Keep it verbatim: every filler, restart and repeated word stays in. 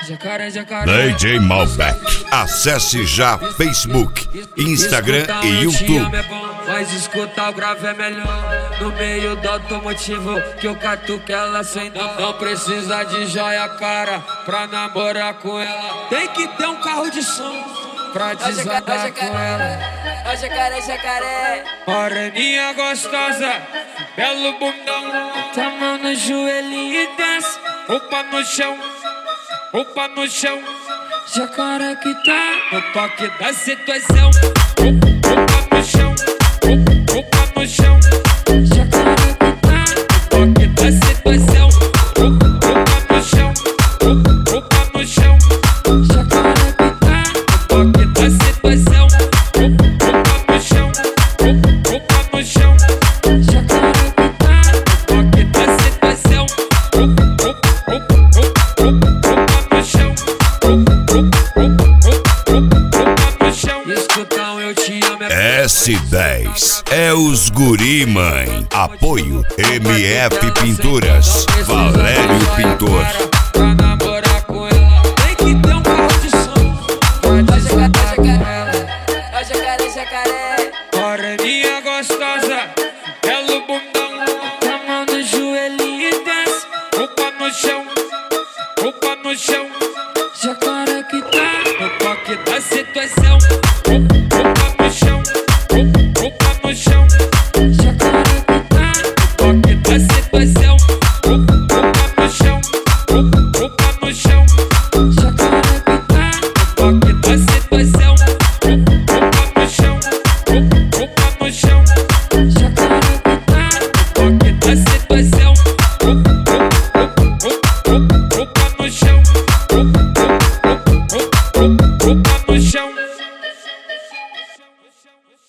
Jacaré, jacaré. D J Malbec. Acesse já Facebook, Instagram e YouTube. Mas escutar o grave é melhor. No meio do automotivo que eu catuco ela sem dó. Não precisa de joia cara pra namorar com ela. Tem que ter um carro de som pra desandar com ela. Ó jacaré, jacaré. Moreninha gostosa, belo bundão. Tá mão no joelhinho e desce, roupa no chão, roupa no chão. Jacaré que tá no toque da situação. Roupa no chão, roupa no chão. Jacaré que tá no toque da situação. Roupa no chão, roupa no chão. Jacaré que tá no toque da situação. Roupa no chão, roupa no chão. Jacaré que tá no toque da situação. Roupa no chão, roupa no chão. Escutão, eu te amo. S dez é os guri, mãe. Apoio M F Pinturas. Valério Pintor.